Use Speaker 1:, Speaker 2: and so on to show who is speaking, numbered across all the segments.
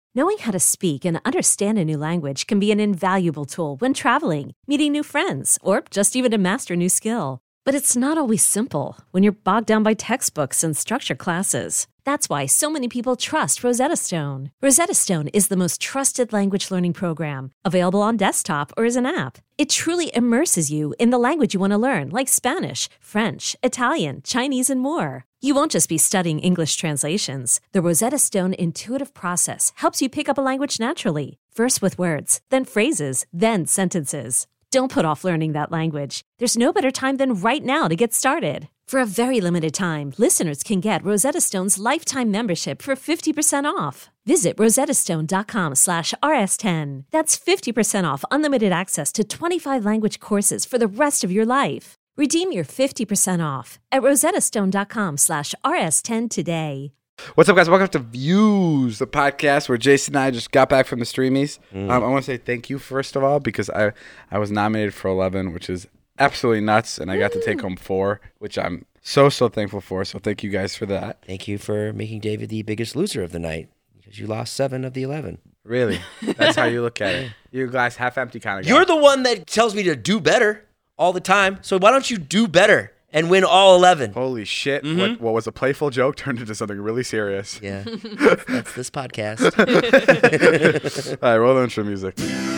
Speaker 1: Knowing how to speak and understand a new language can be an invaluable tool when traveling, meeting new friends, or just even to master a new skill. But it's not always simple when you're bogged down by textbooks and structured classes. That's why so many people trust Rosetta Stone. Rosetta Stone is the most trusted language learning program, available on desktop or as an app. It truly immerses you in the language you want to learn, like Spanish, French, Italian, Chinese, and more. You won't just be studying English translations. The Rosetta Stone intuitive process helps you pick up a language naturally, first with words, then phrases, then sentences. Don't put off learning that language. There's no better time than right now to get started. For a very limited time, listeners can get Rosetta Stone's lifetime membership for 50% off. Visit rosettastone.com/rs10. That's 50% off unlimited access to 25 language courses for the rest of your life. Redeem your 50% off at rosettastone.com/rs10 today.
Speaker 2: What's up, guys? Welcome to Views, the podcast where Jason and I just got back from the streamies. I want to say thank you, first of all, because I was nominated for 11, which is absolutely nuts, and I got to take home 4, which I'm so thankful for. So thank you guys for that.
Speaker 3: Thank you for making David the biggest loser of the night, because you lost 7 of the 11.
Speaker 2: Really? That's how you look at it. You're a glass half empty kind of guy.
Speaker 3: You're the one that tells me to do better all the time, so why don't you do better and win all 11?
Speaker 2: Holy shit. What was a playful joke turned into something really serious.
Speaker 3: Yeah, that's this podcast.
Speaker 2: All right, roll the intro music.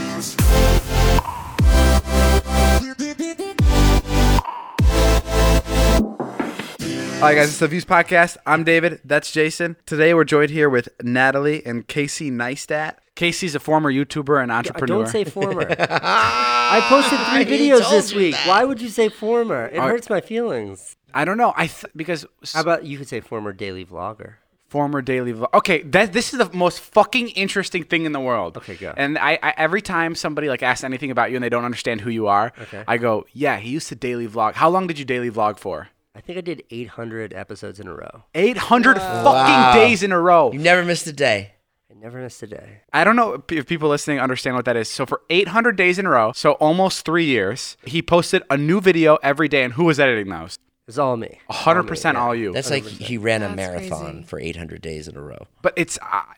Speaker 2: All right, guys, it's the Views Podcast. I'm David. That's Jason. Today, we're joined here with Natalie and Casey Neistat. Casey's a former YouTuber and entrepreneur.
Speaker 4: Don't say former. I posted 3 videos this week. Why would you say former? It hurts my feelings.
Speaker 2: I don't know. Because
Speaker 4: How about you could say former daily vlogger?
Speaker 2: Former daily vlog. Okay, this is the most fucking interesting thing in the world.
Speaker 4: Okay, go.
Speaker 2: And I every time somebody asks anything about you and they don't understand who you are, I go, yeah, he used to daily vlog. How long did you daily vlog for?
Speaker 4: I think I did 800 episodes in a row.
Speaker 2: 800 fucking days in a row.
Speaker 3: You never missed a day.
Speaker 4: I never missed a day.
Speaker 2: I don't know if people listening understand what that is. So for 800 days in a row, so almost 3 years, he posted a new video every day. And who was editing those?
Speaker 4: It's all me.
Speaker 2: 100% all you.
Speaker 3: That's like he ran a
Speaker 5: That's
Speaker 3: marathon
Speaker 5: crazy.
Speaker 3: for 800 days in a row.
Speaker 2: But it's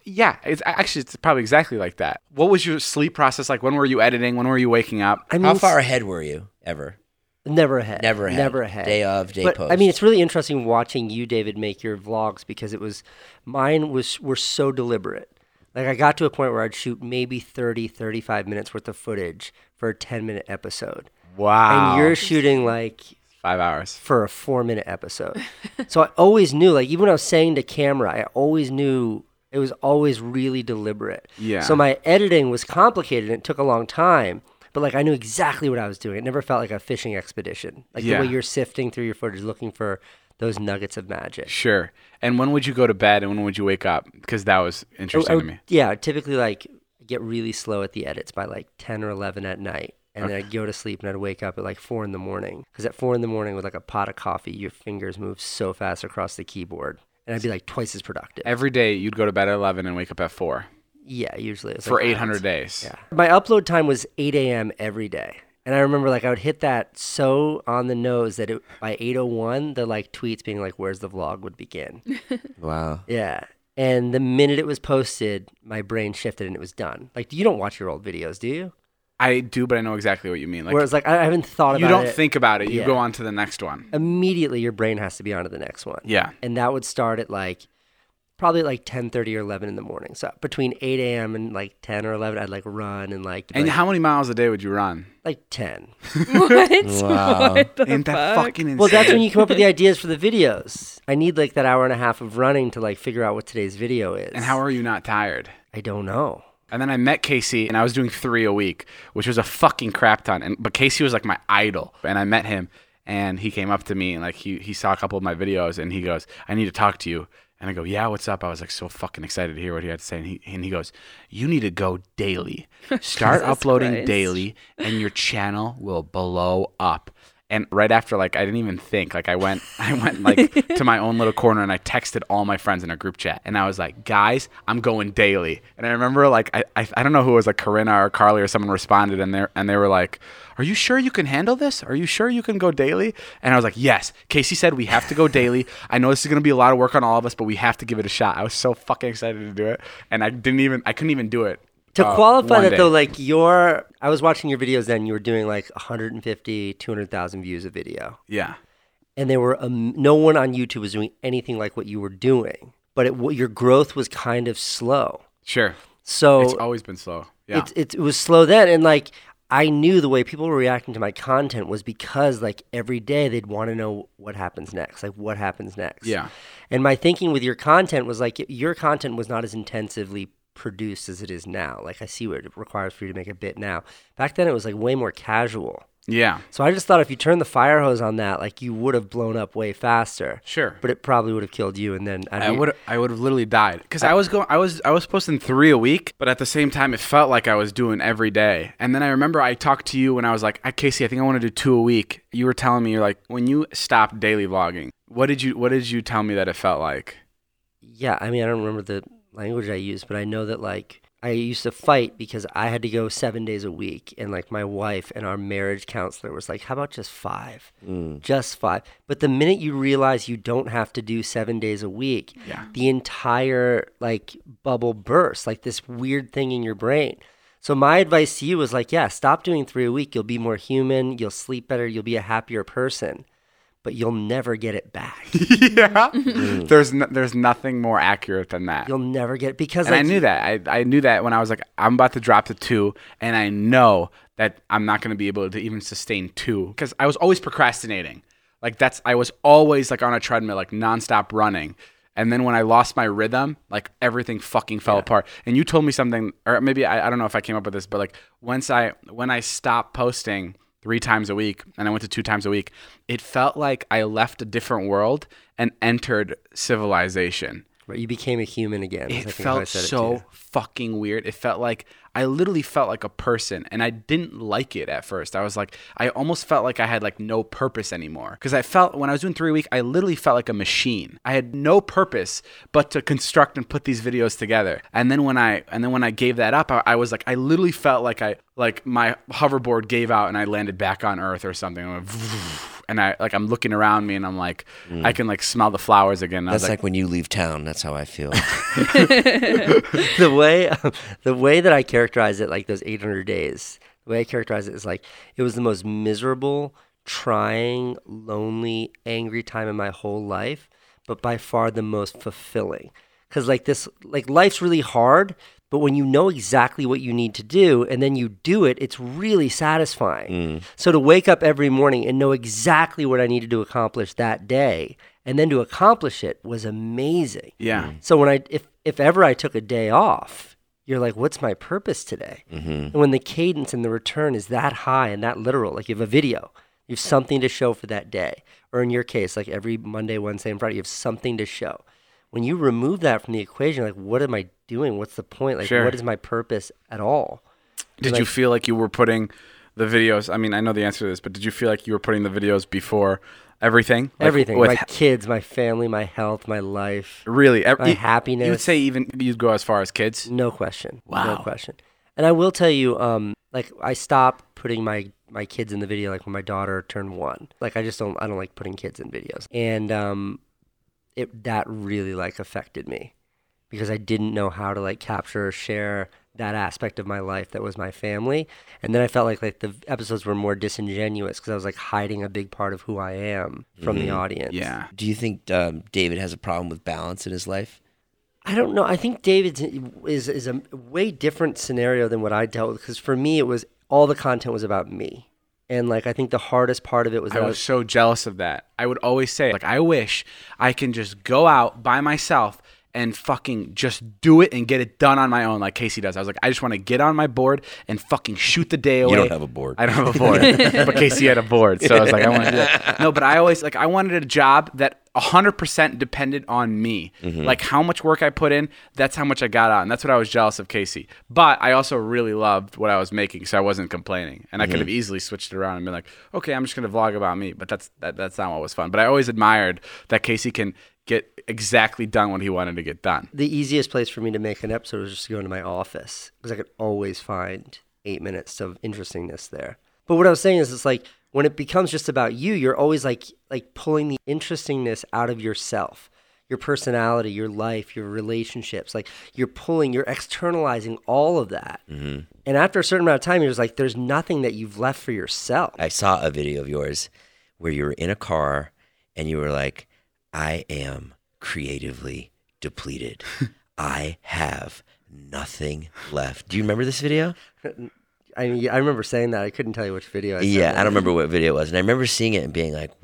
Speaker 2: it's probably exactly like that. What was your sleep process like? When were you editing? When were you waking up?
Speaker 4: I mean,
Speaker 3: How far ahead were you ever?
Speaker 4: Never ahead.
Speaker 3: Never ahead. Day of, day
Speaker 4: but,
Speaker 3: post.
Speaker 4: I mean, it's really interesting watching you, David, make your vlogs because mine were so deliberate. Like I got to a point where I'd shoot maybe 30, 35 minutes worth of footage for a 10-minute episode.
Speaker 2: Wow.
Speaker 4: And you're shooting like
Speaker 2: 5 hours.
Speaker 4: for a 4-minute episode. So I always knew, like even when I was saying to camera, I always knew it was always really deliberate.
Speaker 2: Yeah.
Speaker 4: So my editing was complicated and it took a long time. But like I knew exactly what I was doing. It never felt like a fishing expedition. Like the way you're sifting through your footage looking for those nuggets of magic.
Speaker 2: Sure. And when would you go to bed and when would you wake up? Because that was interesting to me.
Speaker 4: Yeah, I'd typically like get really slow at the edits by like 10 or 11 at night. And then I'd go to sleep and I'd wake up at like 4 in the morning. Because at 4 in the morning with like a pot of coffee, your fingers move so fast across the keyboard. And I'd be like twice as productive.
Speaker 2: Every day you'd go to bed at 11 and wake up at 4
Speaker 4: Yeah, usually.
Speaker 2: for 800 days.
Speaker 4: Yeah. My upload time was 8 a.m. every day. And I remember like I would hit that so on the nose that by 8:01, the like tweets being like, where's the vlog would begin.
Speaker 3: Wow.
Speaker 4: Yeah. And the minute it was posted, my brain shifted and it was done. Like, you don't watch your old videos, do you?
Speaker 2: I do, but I know exactly what you mean.
Speaker 4: Whereas like I haven't thought about it.
Speaker 2: You don't think about it. You
Speaker 4: Yeah.
Speaker 2: go on to the next one.
Speaker 4: Immediately your brain has to be on to the next one.
Speaker 2: Yeah.
Speaker 4: And that would start at like probably like 10:30 or 11 in the morning. So between 8 a.m. and like 10 or 11, I'd like run and like
Speaker 2: And how many miles a day would you run?
Speaker 4: like 10.
Speaker 5: What?
Speaker 3: Wow.
Speaker 5: What the
Speaker 2: Ain't that
Speaker 5: fuck?
Speaker 2: fucking insane?
Speaker 4: Well, that's when you come up with the ideas for the videos. I need like that hour and a half of running to like figure out what today's video is.
Speaker 2: And how are you not tired?
Speaker 4: I don't know.
Speaker 2: And then I met Casey, and I was doing 3 a week, which was a fucking crap ton. But Casey was like my idol. And I met him, and he came up to me, and like he saw a couple of my videos, and he goes, "I need to talk to you." And I go, "Yeah, what's up?" I was like so fucking excited to hear what he had to say. And he goes, "You need to go daily. Start uploading
Speaker 5: Christ.
Speaker 2: daily, and your channel will blow up." And right after, like, I didn't even think. Like, I went like to my own little corner and I texted all my friends in a group chat. And I was like, guys, I'm going daily. And I remember, like, I don't know who it was, like Corinna or Carly or someone responded, and they were like, are you sure you can handle this? Are you sure you can go daily? And I was like, yes. Casey said we have to go daily. I know this is going to be a lot of work on all of us, but we have to give it a shot. I was so fucking excited to do it. And I couldn't even do it.
Speaker 4: To qualify that,
Speaker 2: day.
Speaker 4: though, like I was watching your videos then, you were doing like 150, 200,000 views a video.
Speaker 2: Yeah.
Speaker 4: And there were no one on YouTube was doing anything like what you were doing, but your growth was kind of slow.
Speaker 2: Sure.
Speaker 4: So
Speaker 2: it's always been slow. Yeah.
Speaker 4: It was slow then. And like, I knew the way people were reacting to my content was because like every day they'd want to know what happens next, like what happens next.
Speaker 2: Yeah.
Speaker 4: And my thinking with your content was like, your content was not as intensively produced as it is now. Like I see what it requires for you to make a bit now. Back then it was like way more casual.
Speaker 2: Yeah.
Speaker 4: So I just thought if you turned the fire hose on that, like you would have blown up way faster.
Speaker 2: Sure.
Speaker 4: But it probably would have killed you, and then
Speaker 2: I would have literally died because I was posting 3 a week, but at the same time it felt like I was doing every day. And then I remember I talked to you when I was like, Casey, I think I want to do 2 a week. You were telling me, you're like, when you stopped daily vlogging, what did you tell me that it felt like?
Speaker 4: Yeah, I mean, I don't remember the language I used, but I know that like I used to fight because I had to go 7 days a week, and like my wife and our marriage counselor was like, how about just 5? Just 5. But the minute you realize you don't have to do 7 days a week, the entire like bubble bursts, like this weird thing in your brain. So my advice to you was like, yeah, stop doing 3 a week. You'll be more human, you'll sleep better, you'll be a happier person. But you'll never get it back.
Speaker 2: Yeah. There's nothing more accurate than that.
Speaker 4: You'll never get it because
Speaker 2: and I knew that. I knew that when I was like, I'm about to drop to 2, and I know that I'm not going to be able to even sustain 2 because I was always procrastinating. Like I was always like on a treadmill, like nonstop running. And then when I lost my rhythm, like everything fucking fell apart. And you told me something, or maybe I don't know if I came up with this, but like when I stopped posting 3 times a week and I went to 2 times a week, it felt like I left a different world and entered civilization.
Speaker 4: Right, you became a human again.
Speaker 2: It felt so fucking weird. It felt like I literally felt like a person, and I didn't like it at first. I was like, I almost felt like I had like no purpose anymore because I felt when I was doing 3 a week, I literally felt like a machine. I had no purpose but to construct and put these videos together. And then when I gave that up, I was like, I literally felt like my hoverboard gave out and I landed back on Earth or something. And I'm looking around me and I'm like, I can like smell the flowers again.
Speaker 3: That's like when you leave town. That's how I feel.
Speaker 4: The way that I characterize it, like those 800 days, the way I characterize it is like it was the most miserable, trying, lonely, angry time in my whole life, but by far the most fulfilling. Because like life's really hard, but when you know exactly what you need to do and then you do it, it's really satisfying. So to wake up every morning and know exactly what I needed to accomplish that day and then to accomplish it was amazing.
Speaker 2: Yeah.
Speaker 4: So when if ever I took a day off, you're like, what's my purpose today? And when the cadence and the return is that high and that literal, like you have a video, you have something to show for that day. Or in your case, like every Monday, Wednesday, and Friday, you have something to show. When you remove that from the equation, like, what am I doing? What's the point? Like,
Speaker 2: Sure.
Speaker 4: What is my purpose at all?
Speaker 2: Did you feel like you were putting the videos, I mean, I know the answer to this, but did you feel like you were putting the videos before everything? Like
Speaker 4: Everything. My kids, my family, my health, my life.
Speaker 2: Really?
Speaker 4: My happiness.
Speaker 2: You would say even you'd go as far as kids?
Speaker 4: No question.
Speaker 2: Wow.
Speaker 4: No question. And I will tell you, like, I stopped putting my kids in the video, like, when my daughter turned 1. Like, I don't like putting kids in videos. And that really, like, affected me because I didn't know how to, like, capture or share that aspect of my life that was my family. And then I felt like the episodes were more disingenuous because I was, like, hiding a big part of who I am from the audience.
Speaker 2: Yeah.
Speaker 3: Do you think David has a problem with balance in his life?
Speaker 4: I don't know. I think David's is a way different scenario than what I dealt with because for me, it was all the content was about me. And, like, I think the hardest part of it was
Speaker 2: I was so jealous of that. I would always say, like, I wish I can just go out by myself and fucking just do it and get it done on my own like Casey does. I was like, I just want to get on my board and fucking shoot the day away.
Speaker 3: You don't have a board.
Speaker 2: I don't have a board. But Casey had a board. So I was like, I want to do that. No, but I always, like, I wanted a job that 100% depended on me. Like how much work I put in, that's how much I got out. And that's what I was jealous of Casey. But I also really loved what I was making, so I wasn't complaining. And I could have easily switched it around and been like, okay, I'm just going to vlog about me. But that's not what was fun. But I always admired that Casey can get exactly done what he wanted to get done.
Speaker 4: The easiest place for me to make an episode was just to go into my office because I could always find 8 minutes of interestingness there. But what I was saying is, it's like when it becomes just about you, you're always like pulling the interestingness out of yourself, your personality, your life, your relationships. Like you're externalizing all of that. And after a certain amount of time, you're just like, there's nothing that you've left for yourself.
Speaker 3: I saw a video of yours where you were in a car and you were like, I am creatively depleted. I have nothing left. Do you remember this video?
Speaker 4: I remember saying that. I couldn't tell you which video I said.
Speaker 3: Yeah, I don't remember what video it was. And I remember seeing it and being like,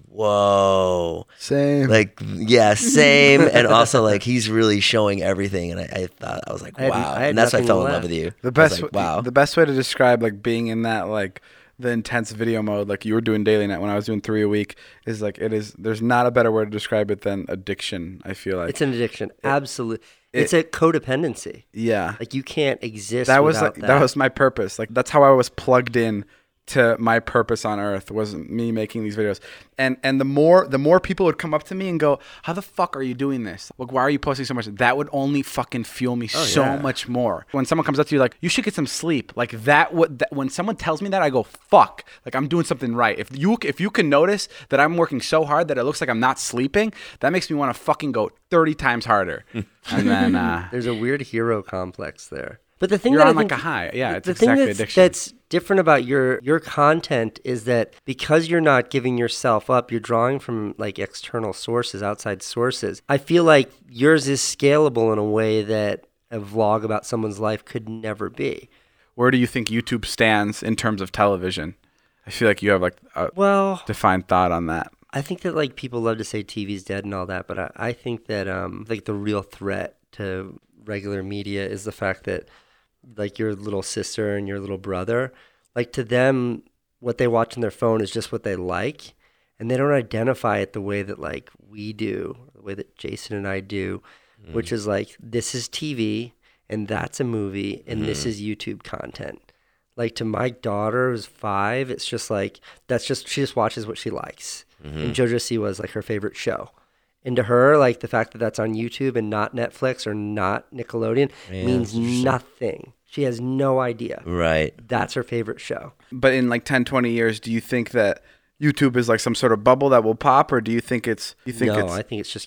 Speaker 3: whoa.
Speaker 2: Same.
Speaker 3: Like, yeah, same. And also, like, he's really showing everything. And I thought, I was like, wow. And that's why I fell in love with you.
Speaker 2: The best,
Speaker 3: I was like, wow.
Speaker 2: The best way to describe like being in that like the intense video mode, like you were doing daily night when I was doing 3 a week, is like there's not a better word to describe it than addiction. I feel like
Speaker 4: it's an addiction. Absolutely. It's a codependency.
Speaker 2: Yeah.
Speaker 4: Like you can't exist
Speaker 2: that was
Speaker 4: without
Speaker 2: like that was my purpose. Like that's how I was plugged in to my purpose on earth, was me making these videos. And the more people would come up to me and go, how the fuck are you doing this? Like, why are you posting so much? That would only fucking fuel me much more. When someone comes up to you like, you should get some sleep, like when someone tells me that, I go, fuck, like I'm doing something right. If you can notice that I'm working so hard that it looks like I'm not sleeping, that makes me want to fucking go 30 times harder. And then
Speaker 4: there's a weird hero complex there. But the thing
Speaker 2: you're
Speaker 4: that
Speaker 2: on
Speaker 4: I think,
Speaker 2: like a high. Yeah, it's
Speaker 4: the
Speaker 2: exactly
Speaker 4: thing
Speaker 2: addiction.
Speaker 4: that's different about your content is that because you're not giving yourself up, you're drawing from like external sources, outside sources. I feel like yours is scalable in a way that a vlog about someone's life could never be.
Speaker 2: Where do you think YouTube stands in terms of television? I feel like you have like a defined thought on that.
Speaker 4: I think that like people love to say TV's dead and all that, but I think that like the real threat to regular media is the fact that like your little sister and your little brother, like to them, what they watch on their phone is just what they like. And they don't identify it the way that like we do, the way that Jason and I do, which is like, this is TV and that's a movie and this is YouTube content. Like to my daughter who's 5, it's just like, she just watches what she likes. And JoJo Siwa is like her favorite show. And to her, like the fact that that's on YouTube and not Netflix or not Nickelodeon means nothing. She has no idea.
Speaker 3: Right.
Speaker 4: That's her favorite show.
Speaker 2: But in like 10, 20 years, do you think that YouTube is like some sort of bubble that will pop, or do you think it's?
Speaker 4: I think it's just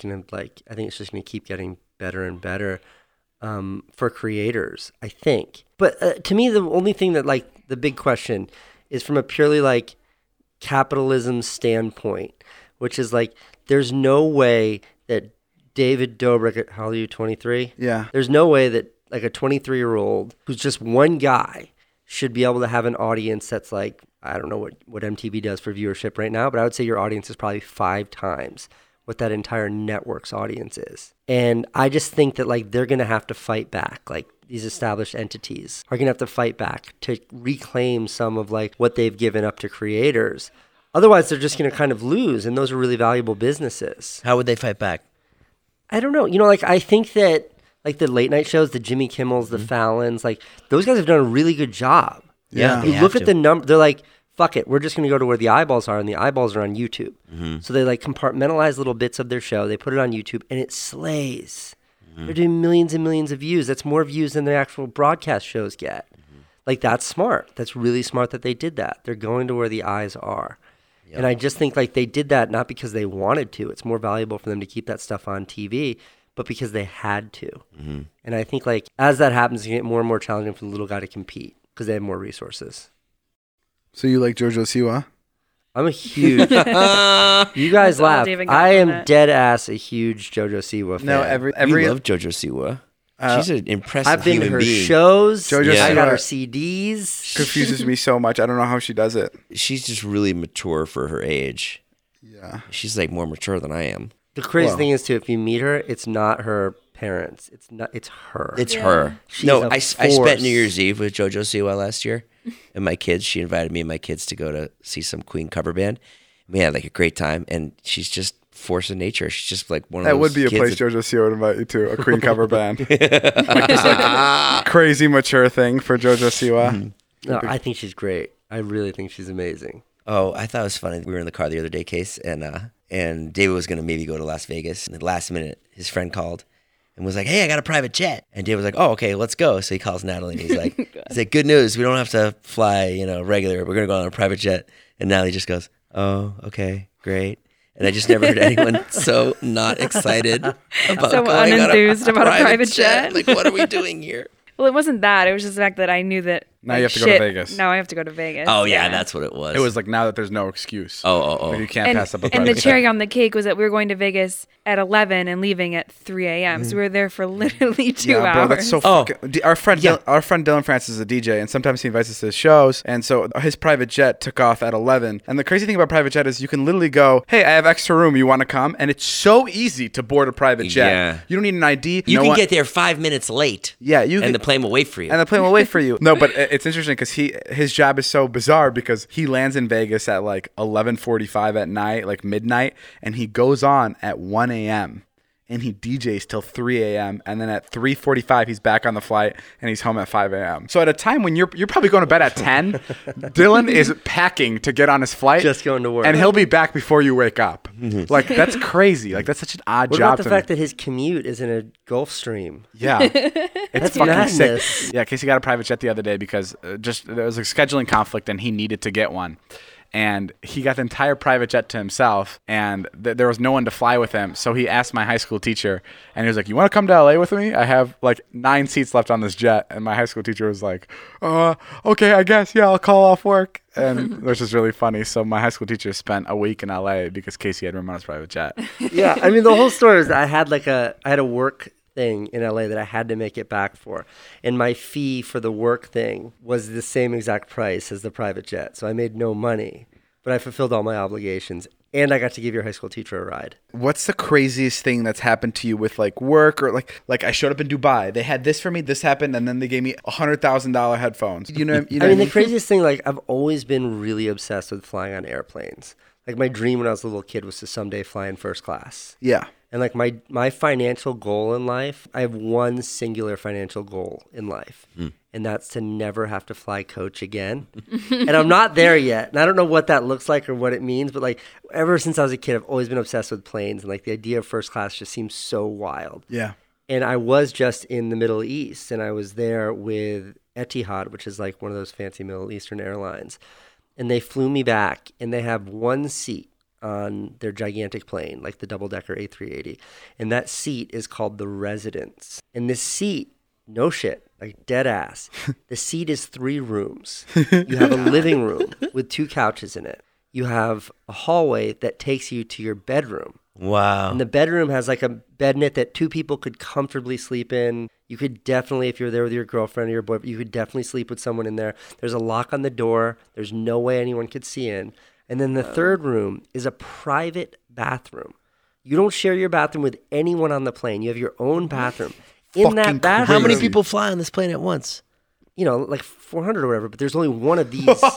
Speaker 4: gonna keep getting better and better for creators. I think. But to me, the only thing that like the big question is from a purely like capitalism standpoint, which is like, there's no way that David Dobrik, how old are you, 23?
Speaker 2: Yeah.
Speaker 4: There's no way that like a 23-year-old who's just one guy should be able to have an audience that's like, I don't know what MTV does for viewership right now, but I would say your audience is probably 5 times what that entire network's audience is. And I just think that like they're going to have to fight back. Like these established entities are going to have to fight back to reclaim some of like what they've given up to creators. Otherwise, they're just going to kind of lose, and those are really valuable businesses.
Speaker 3: How would they fight back?
Speaker 4: I don't know. You know, like I think that like the late night shows, the Jimmy Kimmels, the Fallons, like those guys have done a really good job.
Speaker 3: Yeah.
Speaker 4: You look at the number, they're like, fuck it, we're just going to go to where the eyeballs are, and the eyeballs are on YouTube. So they like compartmentalize little bits of their show, they put it on YouTube, and it slays. They're doing millions and millions of views. That's more views than the actual broadcast shows get. Like that's smart. That's really smart that they did that. They're going to where the eyes are. And I just think like they did that not because they wanted to. It's more valuable for them to keep that stuff on TV, but because they had to. And I think like as that happens, it's going to get more and more challenging for the little guy to compete because they have more resources.
Speaker 2: So you like JoJo Siwa?
Speaker 4: I'm a huge... you guys laugh. I am dead ass a huge JoJo Siwa fan.
Speaker 2: No,
Speaker 3: We love JoJo Siwa. She's an impressive
Speaker 4: I've been to
Speaker 3: human
Speaker 4: her
Speaker 3: being.
Speaker 4: shows.
Speaker 2: JoJo
Speaker 4: I got
Speaker 2: Siwa
Speaker 4: her CDs.
Speaker 2: confuses me so much. I don't know how she does it.
Speaker 3: She's just really mature for her age.
Speaker 2: Yeah.
Speaker 3: She's like more mature than I am.
Speaker 4: The crazy thing is too, if you meet her, it's not her parents. It's her.
Speaker 3: It's her.
Speaker 4: She's
Speaker 3: No,
Speaker 4: a
Speaker 3: I spent
Speaker 4: force.
Speaker 3: New Year's Eve with JoJo Siwa last year, and my kids. She invited me and my kids to go to see some Queen cover band. We had like a great time, and she's just force of nature. She's just like one of
Speaker 2: That
Speaker 3: those
Speaker 2: would be a
Speaker 3: kids
Speaker 2: place
Speaker 3: that-
Speaker 2: JoJo Siwa would invite you to, a Queen cover band. Like this like crazy mature thing for JoJo Siwa.
Speaker 4: No, I think she's great. I really think she's amazing.
Speaker 3: Oh, I thought it was funny. We were in the car the other day, Case, and David was going to maybe go to Las Vegas. And at the last minute, his friend called and was like, hey, I got a private jet. And David was like, oh, okay, let's go. So he calls Natalie and he's like, good news. We don't have to fly, regular. We're going to go on a private jet. And Natalie just goes, oh, okay, great. And I just never heard anyone so not excited about
Speaker 5: So
Speaker 3: going
Speaker 5: unenthused
Speaker 3: on
Speaker 5: about a private jet.
Speaker 3: Like, what are we doing here?
Speaker 5: Well, it wasn't that. It was just the fact that I knew that.
Speaker 2: Now you have to go to Vegas.
Speaker 5: Now I have to go to Vegas.
Speaker 3: Oh, yeah, that's what it was.
Speaker 2: It was like now that there's no excuse.
Speaker 3: Oh.
Speaker 2: Like, you can't
Speaker 5: And,
Speaker 2: pass up a
Speaker 5: and
Speaker 2: private
Speaker 5: the cherry
Speaker 2: jet.
Speaker 5: on the cake was that we were going to Vegas at 11 and leaving at 3 a.m. So we were there for literally 2 hours.
Speaker 2: Bro, that's so fucking. Our friend Dylan Francis is a DJ, and sometimes he invites us to his shows. And so his private jet took off at 11. And the crazy thing about private jet is you can literally go, "Hey, I have extra room. You want to come?" And it's so easy to board a private jet.
Speaker 3: Yeah.
Speaker 2: You don't need an ID.
Speaker 3: You can get there 5 minutes late.
Speaker 2: Yeah,
Speaker 3: and the plane will wait for you.
Speaker 2: And the plane will wait for you. No, but it's interesting because his job is so bizarre because he lands in Vegas at like 11:45 at night, like midnight, and he goes on at 1 a.m. and he DJs till 3 a.m. and then at 3:45 he's back on the flight and he's home at 5 a.m. So at a time when you're probably going to bed at 10, Dylan is packing to get on his flight,
Speaker 4: Just going to work.
Speaker 2: and he'll be back before you wake up. Like that's crazy. Like that's such an odd
Speaker 4: What
Speaker 2: job.
Speaker 4: about the
Speaker 2: to
Speaker 4: fact
Speaker 2: me.
Speaker 4: that his commute is in a Gulf Stream?
Speaker 2: Yeah, it's
Speaker 4: That's
Speaker 2: fucking
Speaker 4: madness.
Speaker 2: sick. Yeah, Casey got a private jet the other day because there was a scheduling conflict and he needed to get one. And he got the entire private jet to himself, and there was no one to fly with him. So he asked my high school teacher, and he was like, "You want to come to LA with me? I have like 9 seats left on this jet." And my high school teacher was like, "Okay, I guess. Yeah, I'll call off work." And which is really funny. So my high school teacher spent a week in LA because Casey had room on his private jet.
Speaker 4: Yeah, I mean the whole story is I had a work thing in LA that I had to make it back for, and my fee for the work thing was the same exact price as the private jet, so I made no money, but I fulfilled all my obligations, and I got to give your high school teacher a ride.
Speaker 2: What's the craziest thing that's happened to you with like work or like I showed up in Dubai, they had this for me, this happened, and then they gave me $100,000 headphones. You know
Speaker 4: I mean the craziest thing, like I've always been really obsessed with flying on airplanes. Like my dream when I was a little kid was to someday fly in first class.
Speaker 2: Yeah.
Speaker 4: And like my financial goal in life, I have one singular financial goal in life, and that's to never have to fly coach again. And I'm not there yet, and I don't know what that looks like or what it means, but like ever since I was a kid, I've always been obsessed with planes, and like the idea of first class just seems so wild.
Speaker 2: Yeah.
Speaker 4: And I was just in the Middle East, and I was there with Etihad, which is like one of those fancy Middle Eastern airlines, and they flew me back, and they have one seat on their gigantic plane, like the double-decker A380. And that seat is called the Residence. And this seat, no shit, like dead ass, the seat is 3 rooms. You have a living room with 2 couches in it. You have a hallway that takes you to your bedroom.
Speaker 3: Wow.
Speaker 4: And the bedroom has like a bed in it that 2 people could comfortably sleep in. You could definitely, if you're there with your girlfriend or your boyfriend, you could definitely sleep with someone in there. There's a lock on the door. There's no way anyone could see in. And then the third room is a private bathroom. You don't share your bathroom with anyone on the plane. You have your own bathroom. In that bathroom,
Speaker 3: How many people fly on this plane at once?
Speaker 4: Like 400 or whatever, but there's only one of these. You see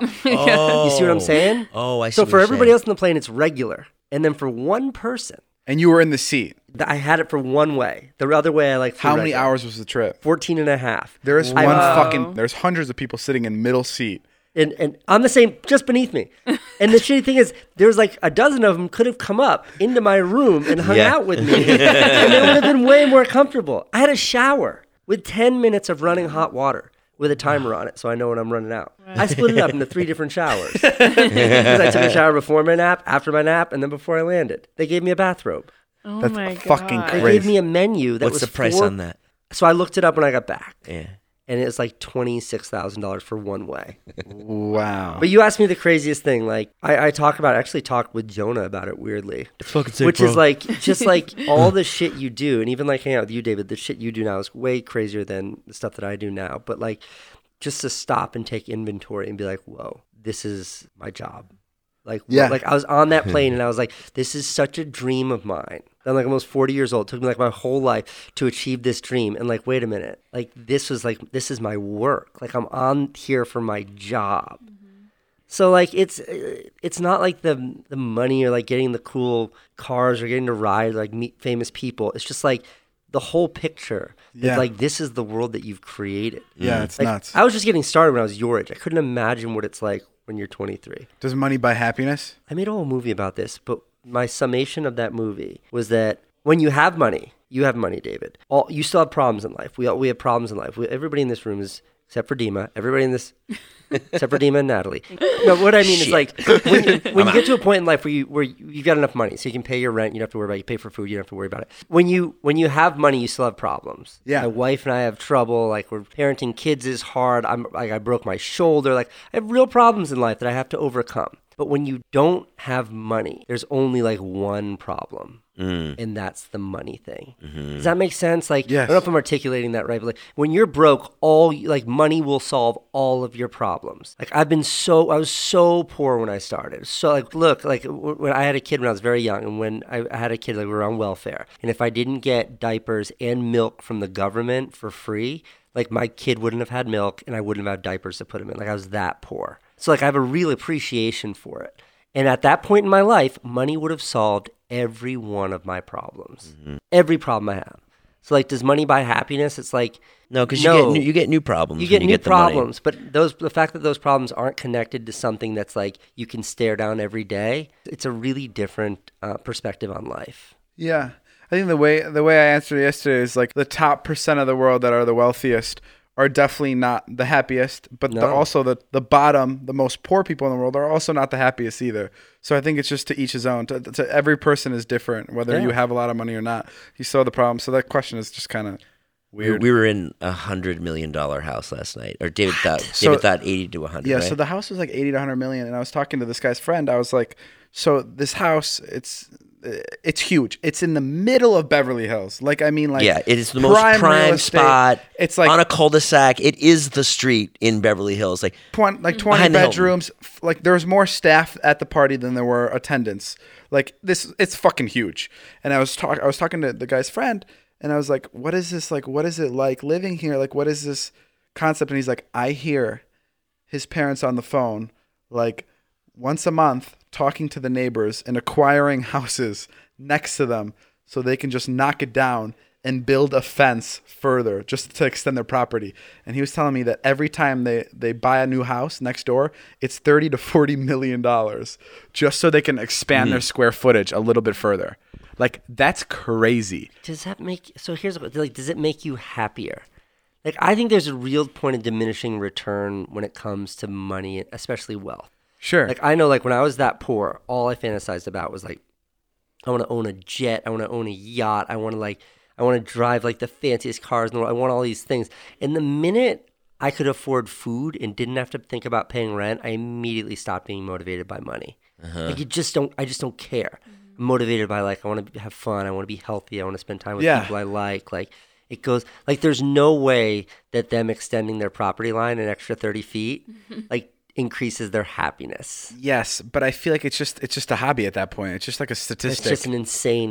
Speaker 4: what I'm saying?
Speaker 3: Oh, I see.
Speaker 4: So
Speaker 3: what
Speaker 4: for
Speaker 3: you're
Speaker 4: everybody
Speaker 3: saying.
Speaker 4: else on the plane, it's regular. And then for one person,
Speaker 2: And you were in the seat.
Speaker 4: I had it for one way. The other way, I like flew
Speaker 2: How many
Speaker 4: regular.
Speaker 2: hours was the trip?
Speaker 4: 14 and a half.
Speaker 2: There's
Speaker 5: Wow.
Speaker 2: there's hundreds of people sitting in middle seat.
Speaker 4: And on the same, just beneath me. And the shitty thing is, there was like a dozen of them could have come up into my room and hung out with me. And they would have been way more comfortable. I had a shower with 10 minutes of running hot water with a timer on it, so I know when I'm running out. I split it up into 3 different showers. Because I took a shower before my nap, after my nap, and then before I landed. They gave me a bathrobe.
Speaker 5: Oh
Speaker 2: That's
Speaker 5: my
Speaker 2: fucking
Speaker 5: God.
Speaker 4: They
Speaker 2: crazy.
Speaker 4: gave me a menu that
Speaker 3: What's
Speaker 4: was
Speaker 3: the price
Speaker 4: 4
Speaker 3: on that?
Speaker 4: So I looked it up when I got back.
Speaker 3: Yeah.
Speaker 4: And it was like $26,000 for one way.
Speaker 2: Wow.
Speaker 4: But you asked me the craziest thing. Like I actually talk with Jonah about it weirdly.
Speaker 3: It's fucking sick,
Speaker 4: Which
Speaker 3: bro.
Speaker 4: is like, just like all the shit you do, and even like hanging out with you, David, the shit you do now is way crazier than the stuff that I do now. But like, just to stop and take inventory and be like, whoa, this is my job. Like,
Speaker 2: Yeah.
Speaker 4: like I was on that plane and I was like, this is such a dream of mine. I'm like almost 40 years old. It took me like my whole life to achieve this dream. And like, wait a minute, like this is my work. Like I'm on here for my job. So like it's not like the money or like getting the cool cars or getting to ride like meet famous people. It's just like the whole picture.
Speaker 6: Yeah.
Speaker 4: Like this is the world that you've created.
Speaker 6: Yeah, it's
Speaker 4: Like,
Speaker 6: nuts.
Speaker 4: I was just getting started when I was your age. I couldn't imagine what it's like when you're 23.
Speaker 6: Does money buy happiness?
Speaker 4: I made a whole movie about this, but my summation of that movie was that when you have money, David. You still have problems in life. We have problems in life. Everybody in this room is, except for Dima. Everybody in this, except for Dima and Natalie. No, what I mean is like when you get to a point in life where you've got enough money, so you can pay your rent, you don't have to worry about it. You pay for food, you don't have to worry about it. When you have money, you still have problems.
Speaker 6: Yeah.
Speaker 4: My wife and I have trouble. Like we're parenting kids is hard. I broke my shoulder. Like I have real problems in life that I have to overcome. But when you don't have money, there's only like one problem. And that's the money thing. Does that make sense? Like,
Speaker 6: Yes.
Speaker 4: I don't know if I'm articulating that right, but like when you're broke, money will solve all of your problems. Like I was so poor when I started. So like, look, like when I had a kid when I was very young, and when I had a kid, like we were on welfare. And if I didn't get diapers and milk from the government for free, like my kid wouldn't have had milk and I wouldn't have had diapers to put him in. Like I was that poor. So like I have a real appreciation for it. And at that point in my life, money would have solved every one of my problems. Every problem I have. So like, does money buy happiness? It's like,
Speaker 3: No, because
Speaker 4: no.
Speaker 3: you get new problems.
Speaker 4: You
Speaker 3: when
Speaker 4: get new
Speaker 3: the money.
Speaker 4: problems, but the fact that those problems aren't connected to something that's like you can stare down every day, it's a really different perspective on life.
Speaker 6: Yeah. I think the way I answered yesterday is like the top % of the world that are the wealthiest are definitely not the happiest, but
Speaker 4: No.
Speaker 6: also the bottom, the most poor people in the world are also not the happiest either. So I think it's just to each his own. To every person is different, whether you have a lot of money or not. You still have the problem. So that question is just kind of weird.
Speaker 3: We were in $100 million house last night, or David thought 80 to 100.
Speaker 6: Yeah,
Speaker 3: right?
Speaker 6: so the house was like 80 to 100 million, and I was talking to this guy's friend. I was like, so this house, it's huge. It's in the middle of Beverly Hills. Like, I mean, like,
Speaker 3: yeah, it is the most
Speaker 6: real
Speaker 3: prime
Speaker 6: estate.
Speaker 3: spot.
Speaker 6: It's like
Speaker 3: on a cul-de-sac. It is the street in Beverly Hills. Like
Speaker 6: 20
Speaker 3: behind the Hilton.
Speaker 6: bedrooms. Like there was more staff at the party than there were attendants. Like it's fucking huge. And I was talking to the guy's friend, and I was like, what is this like? What is it like living here? Like, what is this concept? And he's like, I hear his parents on the phone like once a month talking to the neighbors and acquiring houses next to them so they can just knock it down and build a fence further just to extend their property. And he was telling me that every time they buy a new house next door, it's $30 to $40 million just so they can expand their square footage a little bit further. Like, that's crazy.
Speaker 4: Does that make, so here's what, like, does it make you happier? Like, I think there's a real point of diminishing return when it comes to money, especially wealth.
Speaker 6: Sure.
Speaker 4: Like, I know, like, when I was that poor, all I fantasized about was, like, I want to own a jet. I want to own a yacht. I want to drive, like, the fanciest cars in the world. I want all these things. And the minute I could afford food and didn't have to think about paying rent, I immediately stopped being motivated by money. Like, I just don't care. I'm motivated by, like, I want to have fun. I want to be healthy. I want to spend time with people I like. Like, it goes, like, there's no way that them extending their property line an extra 30 feet, like, increases their happiness.
Speaker 6: Yes, but I feel like it's just a hobby at that point. It's just like a statistic.
Speaker 4: It's just an insane.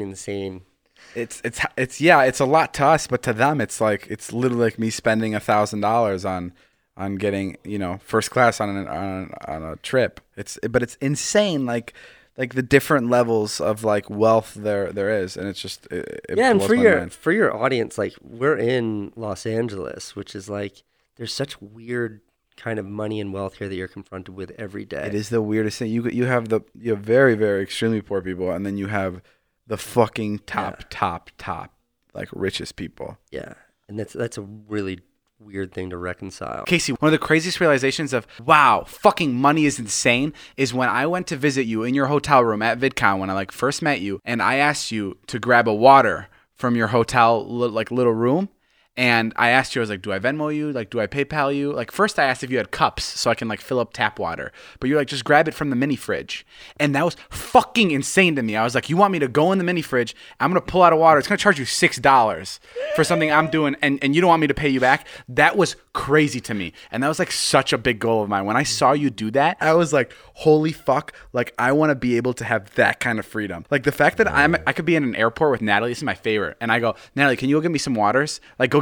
Speaker 6: It's a lot to us, but to them it's literally like me spending $1,000 on getting, first class on a trip. But it's insane, like the different levels of like wealth there is, and it's just it
Speaker 4: and
Speaker 6: blows my mind.
Speaker 4: for your audience, like, we're in Los Angeles, which is like, there's such weird kind of money and wealth here that you're confronted with every day.
Speaker 6: It is the weirdest thing. You have very, very extremely poor people, and then you have the fucking top like richest people.
Speaker 4: Yeah, and that's a really weird thing to reconcile.
Speaker 2: Casey, one of the craziest realizations of, wow, fucking money is insane, is when I went to visit you in your hotel room at VidCon when I like first met you, and I asked you to grab a water from your hotel like little room. And I asked you, I was like, do I Venmo you? Like, do I PayPal you? Like, first I asked if you had cups so I can like fill up tap water. But you're like, just grab it from the mini fridge. And that was fucking insane to me. I was like, you want me to go in the mini fridge? I'm going to pull out a water. It's going to charge you $6 for something I'm doing. And you don't want me to pay you back? That was crazy to me. And that was like such a big goal of mine. When I saw you do that, I was like, holy fuck. Like, I want to be able to have that kind of freedom. Like the fact that I could be in an airport with Natalie. This is my favorite. And I go, Natalie, can you go get me some waters? Like, go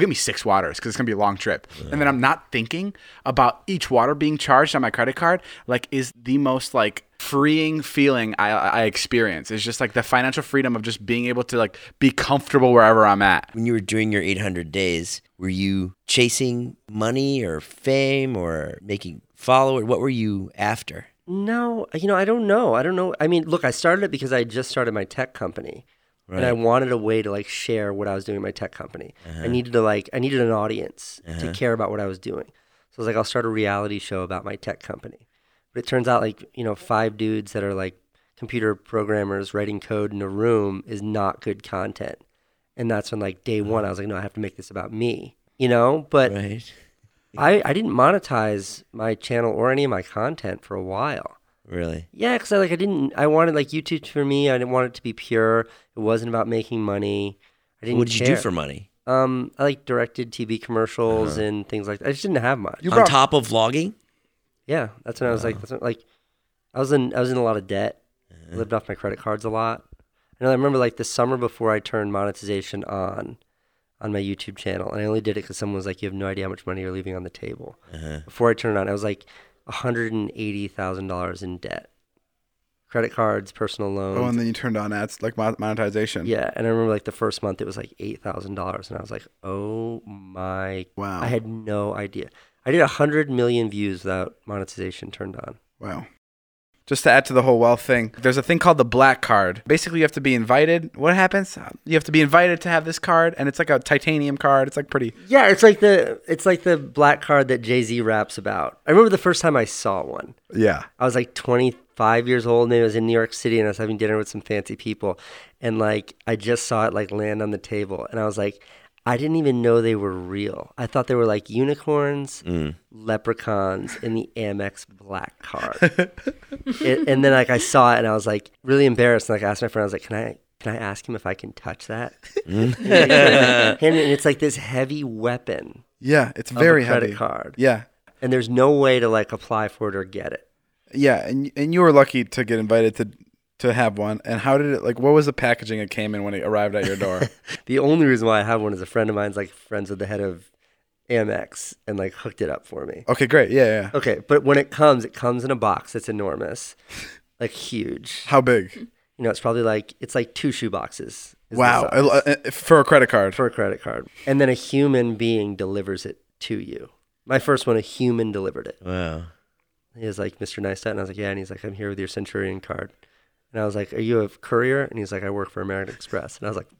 Speaker 2: get me 6 waters because it's going to be a long trip. And then I'm not thinking about each water being charged on my credit card, like, is the most, like, freeing feeling I experience. It's just, like, the financial freedom of just being able to, like, be comfortable wherever I'm at.
Speaker 3: When you were doing your 800 days, were you chasing money or fame or making followers? What were you after?
Speaker 4: No, I don't know. I mean, look, I started it because I just started my tech company.
Speaker 3: Right.
Speaker 4: And I wanted a way to like share what I was doing in my tech company. I needed an audience to care about what I was doing. So I was like, I'll start a reality show about my tech company. But it turns out 5 dudes that are like computer programmers writing code in a room is not good content. And that's when like day one, I was like, no, I have to make this about me, but
Speaker 3: Right.
Speaker 4: I didn't monetize my channel or any of my content for a while.
Speaker 3: Really?
Speaker 4: Yeah, because I wanted like YouTube for me. I didn't want it to be pure. It wasn't about making money. I didn't
Speaker 3: What did you
Speaker 4: care.
Speaker 3: do for money?
Speaker 4: I like directed TV commercials and things like that. I just didn't have much.
Speaker 3: On top of vlogging?
Speaker 4: Yeah, that's when I was I was in a lot of debt. I lived off my credit cards a lot. And I remember like the summer before I turned monetization on my YouTube channel, and I only did it because someone was like, "You have no idea how much money you're leaving on the table." Before I turned it on, I was like $180,000 in debt, credit cards, personal loans.
Speaker 6: Oh, and then you turned on ads, like monetization.
Speaker 4: Yeah, and I remember like the first month it was like $8,000, and I was like, "Oh my!"
Speaker 6: Wow.
Speaker 4: I had no idea. I did 100 million views without monetization turned on.
Speaker 6: Wow. Just to add to the whole wealth thing, there's a thing called the black card. Basically, you have to be invited. What happens? You have to be invited to have this card, and it's like a titanium card. It's like pretty.
Speaker 4: Yeah, it's like the black card that Jay-Z raps about. I remember the first time I saw one.
Speaker 6: Yeah.
Speaker 4: I was like 25 years old, and I was in New York City, and I was having dinner with some fancy people, and like I just saw it like land on the table, and I was like, I didn't even know they were real. I thought they were like unicorns, leprechauns, in the Amex black card. And then like I saw it, and I was like really embarrassed. And like I asked my friend, I was like, can I ask him if I can touch that? And it's like this heavy weapon.
Speaker 6: Yeah, it's very
Speaker 4: of a credit
Speaker 6: heavy.
Speaker 4: card.
Speaker 6: Yeah.
Speaker 4: And there's no way to like apply for it or get it.
Speaker 6: Yeah, and you were lucky to get invited to have one. And how did it, like, what was the packaging it came in when it arrived at your door?
Speaker 4: The only reason why I have one is a friend of mine's like friends with the head of Amex and like hooked it up for me.
Speaker 6: Okay, great. Yeah.
Speaker 4: Okay, but when it comes in a box that's enormous, like huge.
Speaker 6: How big?
Speaker 4: It's probably like, it's like 2 shoe boxes. is the
Speaker 6: Wow.
Speaker 4: size
Speaker 6: For a credit card.
Speaker 4: for a credit card. And then a human being delivers it to you. My first one, a human delivered it.
Speaker 3: Wow.
Speaker 4: He was like, Mr. Neistat, and I was like, yeah. And he's like, I'm here with your Centurion card. And I was like, are you a courier? And he's like, I work for American Express. And I was like,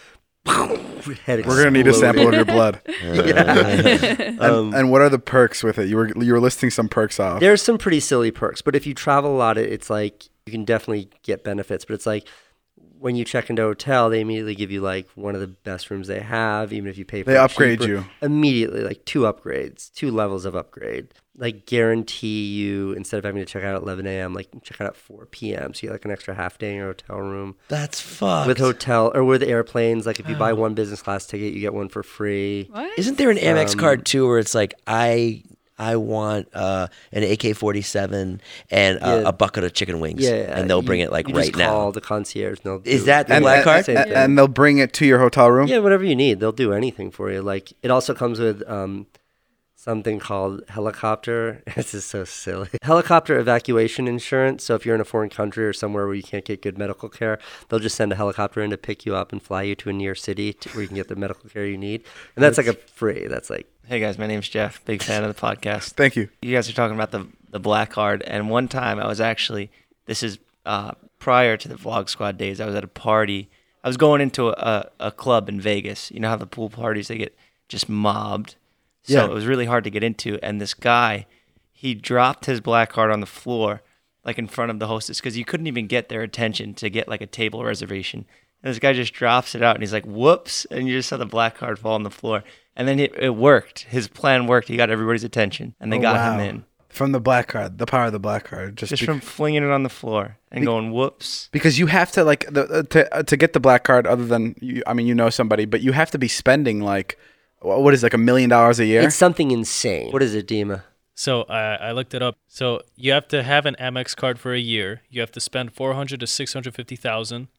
Speaker 4: head
Speaker 6: We're going to need a sample of your
Speaker 4: exploded.
Speaker 6: blood. And what are the perks with it? You were listing some perks off.
Speaker 4: There's some pretty silly perks, but if you travel a lot, it's like you can definitely get benefits. But it's like when you check into a hotel, they immediately give you like one of the best rooms they have, even if you pay for
Speaker 6: They
Speaker 4: it
Speaker 6: upgrade
Speaker 4: cheaper.
Speaker 6: you.
Speaker 4: Immediately, like 2 upgrades, 2 levels of upgrade. Like guarantee you, instead of having to check out at 11 a.m., like check out at 4 p.m. So you get like an extra half day in your hotel room.
Speaker 3: That's fucked.
Speaker 4: With hotel or with airplanes, like if you buy one business class ticket, you get one for free.
Speaker 5: What?
Speaker 3: Isn't there an Amex card too where it's like, I want an AK-47 and a bucket of chicken wings,
Speaker 4: Yeah,
Speaker 3: and they'll bring it like
Speaker 4: you
Speaker 3: right
Speaker 4: just call
Speaker 3: now.
Speaker 4: the concierge. And they'll
Speaker 3: Is
Speaker 4: do-
Speaker 3: that the
Speaker 6: And,
Speaker 3: black card?
Speaker 4: Same thing.
Speaker 6: and they'll bring it to your hotel room?
Speaker 4: Yeah, whatever you need, they'll do anything for you. Like it also comes with something called helicopter. This is so silly. Helicopter evacuation insurance. So if you're in a foreign country or somewhere where you can't get good medical care, they'll just send a helicopter in to pick you up and fly you to a near city where you can get the medical care you need. And that's like a free. That's like,
Speaker 7: Hey guys, my name's Jeff. Big fan of the podcast.
Speaker 6: Thank you.
Speaker 7: You guys are talking about the black card, and one time I was actually, this is prior to the Vlog Squad days, I was at a party. I was going into a club in Vegas. You know how the pool parties, they get just mobbed. So
Speaker 6: Yeah.
Speaker 7: it was really hard to get into. And this guy, he dropped his black card on the floor, like in front of the hostess, because you couldn't even get their attention to get like a table reservation. And this guy just drops it out, and he's like, whoops. And you just saw the black card fall on the floor. And then it worked. His plan worked. He got everybody's attention, and they got him in.
Speaker 6: From the black card, the power of the black card.
Speaker 7: Just from flinging it on the floor and going, whoops.
Speaker 6: Because you have to, like, to get the black card, other than, somebody, but you have to be spending, like, what is, like, $1 million a year?
Speaker 4: it's something insane. What is it, Dima?
Speaker 8: So I looked it up. So you have to have an Amex card for a year. You have to spend $400,000 to $650,000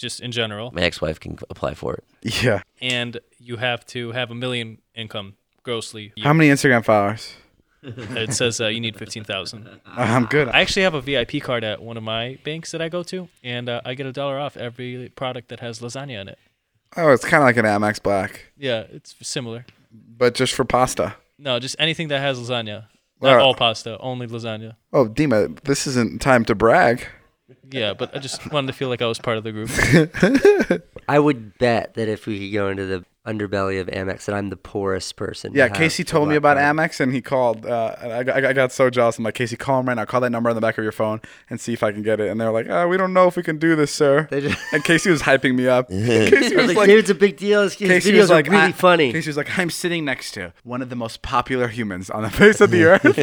Speaker 8: just in general.
Speaker 3: My ex-wife can apply for it.
Speaker 6: Yeah.
Speaker 8: And you have to have $1 million income grossly.
Speaker 6: How many Instagram followers?
Speaker 8: It says you need 15,000.
Speaker 6: I'm good.
Speaker 8: I actually have a VIP card at one of my banks that I go to, and I get $1 off every product that has lasagna in it.
Speaker 6: Oh, it's kind of like an Amex Black,
Speaker 8: Yeah, it's similar.
Speaker 6: but just for pasta.
Speaker 8: No, just anything that has lasagna. Not all pasta, only lasagna.
Speaker 6: Oh, Dima, this isn't time to brag.
Speaker 8: Yeah, but I just wanted to feel like I was part of the group.
Speaker 4: I would bet that if we could go into the underbelly of Amex, that I'm the poorest person. to
Speaker 6: Yeah,
Speaker 4: have
Speaker 6: Casey
Speaker 4: the
Speaker 6: told me
Speaker 4: black
Speaker 6: about
Speaker 4: card.
Speaker 6: Amex, and he called. And I got so jealous. I'm like, Casey, call him right now. Call that number on the back of your phone and see if I can get it. And they're like, we don't know if we can do this, sir.
Speaker 4: They just-
Speaker 6: And Casey was hyping me up. Casey
Speaker 4: I was like, dude, it's a big deal. His
Speaker 6: Casey
Speaker 4: videos
Speaker 6: was like,
Speaker 4: are really funny.
Speaker 6: Casey was like, I'm sitting next to one of the most popular humans on the face of the earth.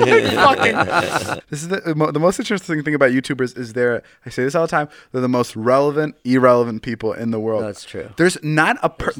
Speaker 6: Fucking- This is the most interesting thing about YouTubers is I say this all the time, they're the most relevant, irrelevant people in the world.
Speaker 4: That's true.
Speaker 6: There's not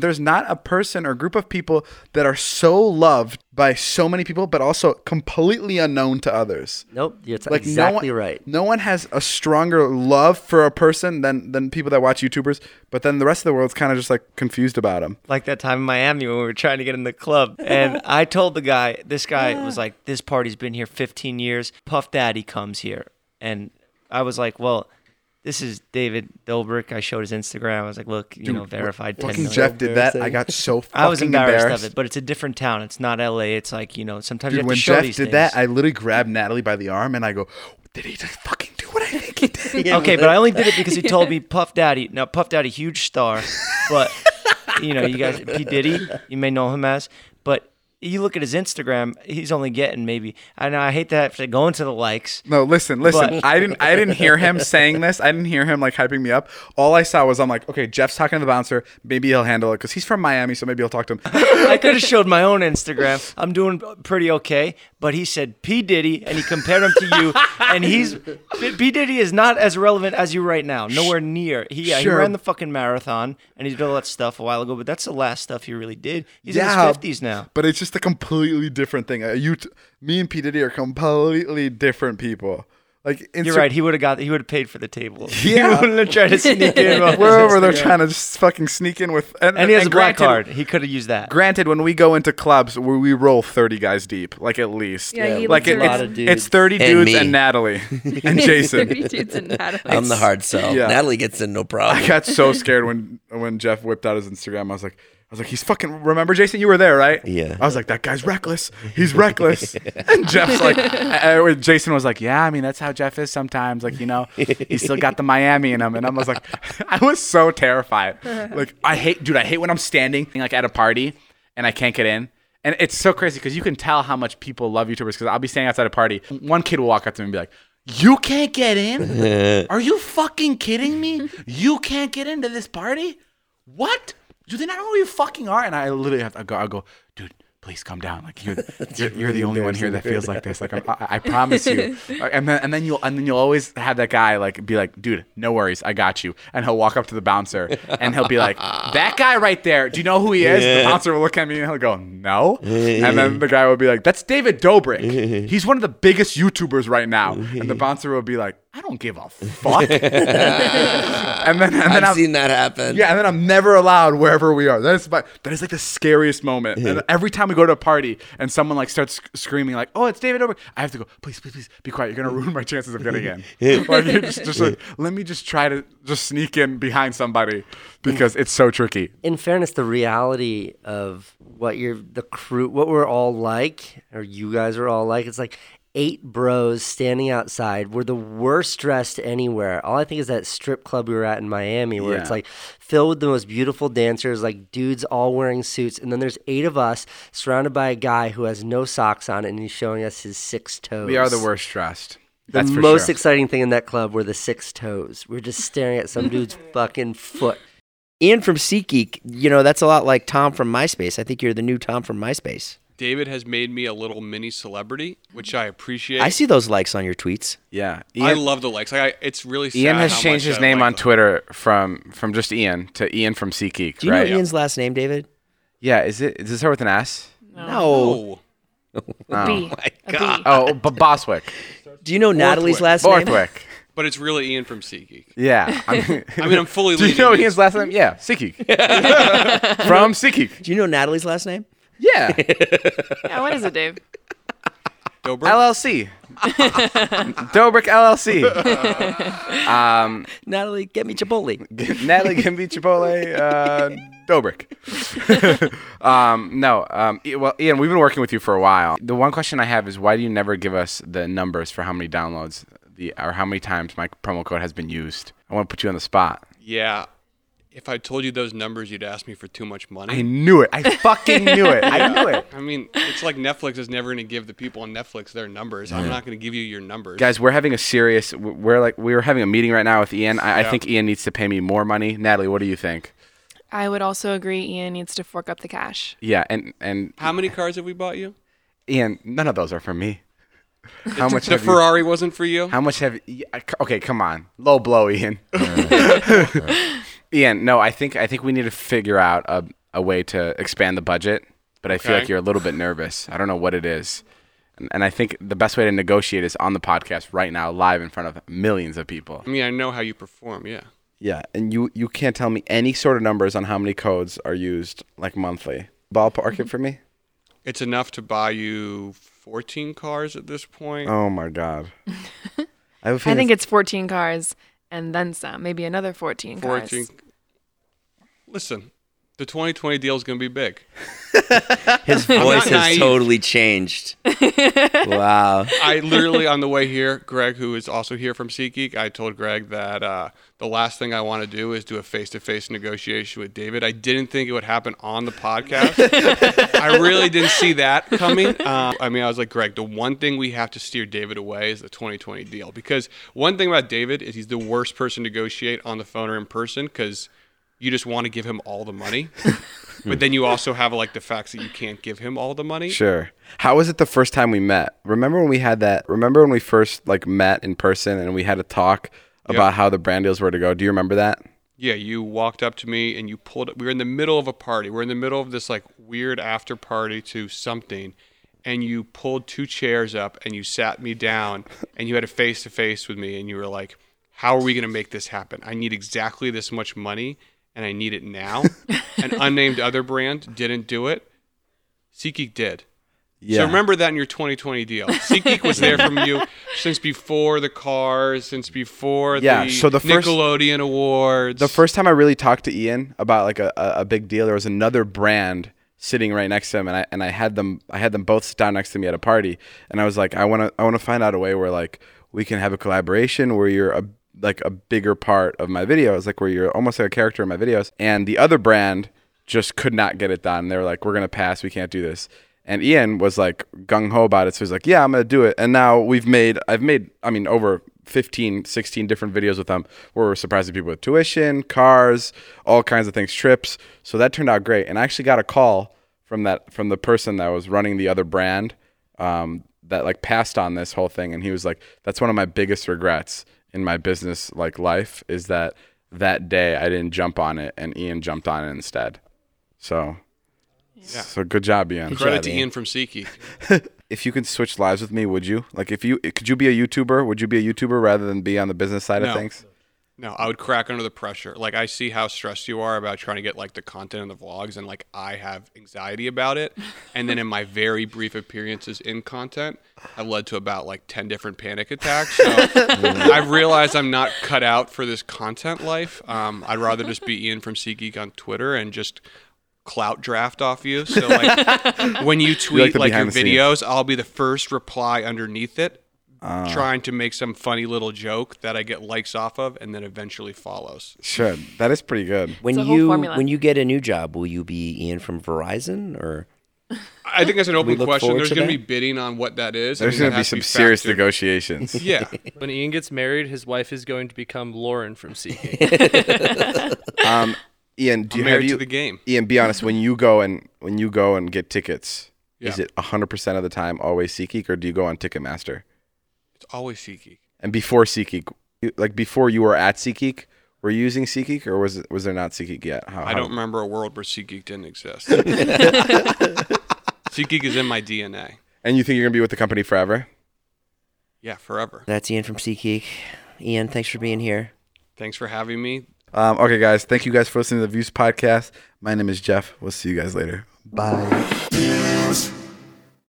Speaker 6: a person or group of people that are so loved by so many people, but also completely unknown to others.
Speaker 4: Nope, it's
Speaker 6: Like
Speaker 4: exactly right.
Speaker 6: No one has a stronger love for a person than people that watch YouTubers, but then the rest of the world's kind of just like confused about them.
Speaker 7: Like that time in Miami when we were trying to get in the club. And I told this guy was like, this party's been here 15 years. Puff Daddy comes here. And I was like, well, this is David Dobrik. I showed his Instagram. I was like, look, verified 10
Speaker 6: Fucking
Speaker 7: million.
Speaker 6: Jeff did that. I got so fucking
Speaker 7: I was embarrassed
Speaker 6: embarrassed.
Speaker 7: of it, but it's a different town. It's not LA. It's like, sometimes
Speaker 6: Dude,
Speaker 7: you have
Speaker 6: when
Speaker 7: to show
Speaker 6: Jeff
Speaker 7: these
Speaker 6: did
Speaker 7: things.
Speaker 6: that, I literally grabbed Natalie by the arm and I go, did he just fucking do what I think he did?
Speaker 7: Okay, but I only did it because he told me Puff Daddy. Now, Puff Daddy, huge star, but you guys, P Diddy, you may know him as, but you look at his Instagram, he's only getting maybe. I know I hate to have to go into the likes.
Speaker 6: No, listen.
Speaker 7: But-
Speaker 6: I didn't hear him saying this. I didn't hear him like hyping me up. All I saw was I'm like, okay, Jeff's talking to the bouncer. Maybe he'll handle it because he's from Miami, so maybe he'll talk to him.
Speaker 7: I could have showed my own Instagram. I'm doing pretty okay, but he said P Diddy, and he compared him to you, and P Diddy is not as relevant as you right now. Nowhere near. He
Speaker 6: Sure.
Speaker 7: ran the fucking marathon, and he did all that stuff a while ago, but that's the last stuff he really did. He's in his 50s now.
Speaker 6: But it's just a completely different thing. Me and P Diddy are completely different people. Like
Speaker 7: You're right. He would have paid for the table.
Speaker 6: Yeah.
Speaker 7: He wouldn't have tried to sneak in. off his
Speaker 6: We're over there
Speaker 7: Instagram.
Speaker 6: trying to just fucking sneak in with.
Speaker 7: And he has a black
Speaker 6: granted-
Speaker 7: card. He could have used that.
Speaker 6: Granted, when we go into clubs, we roll 30 guys deep, like at least.
Speaker 5: Yeah, he
Speaker 6: like
Speaker 5: looks
Speaker 4: a lot of dudes.
Speaker 6: it's 30
Speaker 3: And
Speaker 6: dudes
Speaker 3: me.
Speaker 6: and Natalie and Jason.
Speaker 5: 30 dudes and Natalie.
Speaker 3: I'm the hard sell.
Speaker 6: Yeah.
Speaker 3: Natalie gets in no problem.
Speaker 6: I got so scared when Jeff whipped out his Instagram. I was like, he's fucking. Remember, Jason, you were there, right?
Speaker 3: Yeah.
Speaker 6: I was like, that guy's reckless. He's reckless. And Jeff's like, Jason was like, yeah, I mean, that's how Jeff is sometimes. Like, he's still got the Miami in him. And I was like, I was so terrified. Like, I hate when I'm standing like at a party and I can't get in. And it's so crazy because you can tell how much people love YouTubers because I'll be standing outside a party. One kid will walk up to me and be like, you can't get in? Are you fucking kidding me? You can't get into this party? What? Do they not know who you fucking are? And I literally have to go. I go, dude, please come down. Like you're the only one here that feels like this. Like I promise you. And then you'll always have that guy like be like, dude, no worries, I got you. And he'll walk up to the bouncer and he'll be like, that guy right there. Do you know who he is? The bouncer will look at me and he'll go, no. And then the guy will be like, that's David Dobrik. He's one of the biggest YouTubers right now. And the bouncer will be like, I don't give a fuck. and then
Speaker 3: I've seen that happen.
Speaker 6: yeah, and then I'm never allowed wherever we are. That is like the scariest moment. And every time we go to a party and someone like starts screaming like, "Oh, it's David Dobrik," I have to go, please, be quiet. You're gonna ruin my chances of getting in. Like, you're just like, let me just try to just sneak in behind somebody because it's so tricky.
Speaker 4: In fairness, the reality of what we're all like, or you guys are all like, it's like 8 bros standing outside. We're the worst dressed anywhere. All I think is that strip club we were at in Miami where it's
Speaker 6: Yeah.
Speaker 4: like filled with the most beautiful dancers, like dudes all wearing suits. And then there's 8 of us surrounded by a guy who has no socks on and he's showing us his 6 toes.
Speaker 6: We are the worst dressed.
Speaker 4: The
Speaker 6: That's for
Speaker 4: most
Speaker 6: sure.
Speaker 4: exciting thing in that club were the 6 toes. We're just staring at some dude's fucking foot.
Speaker 3: Ian from SeatGeek, that's a lot like Tom from MySpace. I think you're the new Tom from MySpace.
Speaker 9: David has made me a little mini celebrity, which I appreciate.
Speaker 3: I see those likes on your tweets.
Speaker 6: Yeah,
Speaker 9: I love the likes. It's really sad
Speaker 2: Ian has
Speaker 9: how
Speaker 2: changed
Speaker 9: much
Speaker 2: his
Speaker 9: I
Speaker 2: name
Speaker 9: like
Speaker 2: on
Speaker 9: them.
Speaker 2: Twitter from just Ian to Ian from SeatGeek.
Speaker 3: Do you
Speaker 2: right?
Speaker 3: know Ian's last name, David?
Speaker 2: Yeah, does it start with an S?
Speaker 3: No.
Speaker 9: Oh,
Speaker 5: A B.
Speaker 3: my
Speaker 5: A
Speaker 3: God.
Speaker 5: B.
Speaker 2: Oh, but Boswick.
Speaker 3: Do you know Natalie's last name?
Speaker 2: Borthwick.
Speaker 9: But it's really Ian from SeatGeek.
Speaker 2: Yeah.
Speaker 9: I mean, I'm fully
Speaker 2: Do you
Speaker 9: leaning
Speaker 2: know
Speaker 9: against-
Speaker 2: Ian's last name? Yeah, SeatGeek. From SeatGeek.
Speaker 3: Do you know Natalie's last name?
Speaker 2: Yeah.
Speaker 10: Yeah, what is it, Dave?
Speaker 9: Dobrik?
Speaker 2: LLC. Dobrik LLC.
Speaker 3: Natalie, get me Chipotle.
Speaker 2: Natalie can be Chipotle. Dobrik. Well, Ian, we've been working with you for a while. The one question I have is, why do you never give us the numbers for how many downloads or how many times my promo code has been used? I want to put you on the spot.
Speaker 9: Yeah. If I told you those numbers, you'd ask me for too much money.
Speaker 2: I knew it. I fucking knew it. I knew it.
Speaker 9: I mean, it's like Netflix is never going to give the people on Netflix their numbers. I'm not going to give you your numbers.
Speaker 2: Guys, we're having a serious. We're having a meeting right now with Ian. I think Ian needs to pay me more money. Natalie, what do you think?
Speaker 10: I would also agree Ian needs to fork up the cash.
Speaker 2: Yeah, and
Speaker 9: How many cars have we bought you?
Speaker 2: Ian, none of those are for me. How much?
Speaker 9: The Ferrari wasn't for you?
Speaker 2: How much have? Okay, come on, low blow, Ian. Ian, no, I think we need to figure out a way to expand the budget, but I feel like you're a little bit nervous. I don't know what it is. And I think the best way to negotiate is on the podcast right now, live in front of millions of people.
Speaker 9: I mean, I know how you perform, yeah.
Speaker 2: Yeah, and you can't tell me any sort of numbers on how many codes are used, like monthly. Ballpark it for me?
Speaker 9: It's enough to buy you 14 cars at this point.
Speaker 2: Oh, my God. I
Speaker 10: think it's 14 cars and then some, maybe another 14 cars.
Speaker 9: Listen, the 2020 deal is going to be big.
Speaker 3: His voice has
Speaker 9: naive.
Speaker 3: totally changed. Wow.
Speaker 9: I literally, on the way here, Greg, who is also here from SeatGeek, I told Greg that the last thing I want to do is do a face-to-face negotiation with David. I didn't think it would happen on the podcast. I really didn't see that coming. I was like, Greg, the one thing we have to steer David away is the 2020 deal. Because one thing about David is he's the worst person to negotiate on the phone or in person because you just want to give him all the money. But then you also have like the facts that you can't give him all the money.
Speaker 2: Sure. How was it the first time we met? Remember when we had that? Remember when we first like met in person and we had a talk about how the brand deals were to go? Do you remember that?
Speaker 9: Yeah, you walked up to me and you pulled. We were in the middle of a party. We're in the middle of this like weird after party to something, and you pulled two chairs up and you sat me down and you had a face to face with me and you were like, "How are we going to make this happen? I need exactly this much money." And I need it now. An unnamed other brand didn't do it. SeatGeek did.
Speaker 2: Yeah.
Speaker 9: So remember that in your 2020 deal. SeatGeek was there from you since before the cars, since before the Nickelodeon Awards.
Speaker 2: The first time I really talked to Ian about like a big deal, there was another brand sitting right next to him, and I had them both sit down next to me at a party, and I was like, I want to find out a way where like we can have a collaboration where you're a bigger part of my videos, like where you're almost like a character in my videos. And the other brand just could not get it done. They were like, we're going to pass. We can't do this. And Ian was like gung-ho about it. So he's like, yeah, I'm going to do it. And now I've made over 15, 16 different videos with them where we're surprising people with tuition, cars, all kinds of things, trips. So that turned out great. And I actually got a call from the person that was running the other brand that like passed on this whole thing. And he was like, that's one of my biggest regrets in my business like life is that day I didn't jump on it and Ian jumped on it instead. So good job, Ian.
Speaker 9: Credit to Ian from SeatGeek.
Speaker 2: If you could switch lives with me, would you? Like could you be a YouTuber? Would you be a YouTuber rather than be on the business side of things?
Speaker 9: No, I would crack under the pressure. Like I see how stressed you are about trying to get like the content and the vlogs, and like I have anxiety about it. And then in my very brief appearances in content, have led to about like 10 different panic attacks. So I've realized I'm not cut out for this content life. I'd rather just be Ian from SeatGeek on Twitter and just clout draft off you. So like when you tweet like your videos, I'll be the first reply underneath it. Trying to make some funny little joke that I get likes off of and then eventually follows.
Speaker 2: Sure. That is pretty good.
Speaker 3: When you get a new job, will you be Ian from Verizon or?
Speaker 9: I think that's an open question. There's going to be bidding on what that is.
Speaker 2: There's going to be some serious negotiations.
Speaker 9: Yeah.
Speaker 8: When Ian gets married, his wife is going to become Lauren from SeatGeek.
Speaker 2: Ian,
Speaker 9: to the game.
Speaker 2: Ian, be honest. When you go and get tickets, is it 100% of the time always SeatGeek, or do you go on Ticketmaster?
Speaker 9: It's always SeatGeek.
Speaker 2: And before SeatGeek, like before you were at SeatGeek, were you using SeatGeek, or was there not SeatGeek yet?
Speaker 9: I don't remember a world where SeatGeek didn't exist. SeatGeek is in my DNA.
Speaker 2: And you think you're gonna be with the company forever?
Speaker 9: Yeah, forever.
Speaker 3: That's Ian from SeatGeek. Ian, thanks for being here.
Speaker 9: Thanks for having me.
Speaker 6: Okay, guys. Thank you guys for listening to the Views Podcast. My name is Jeff. We'll see you guys later. Bye.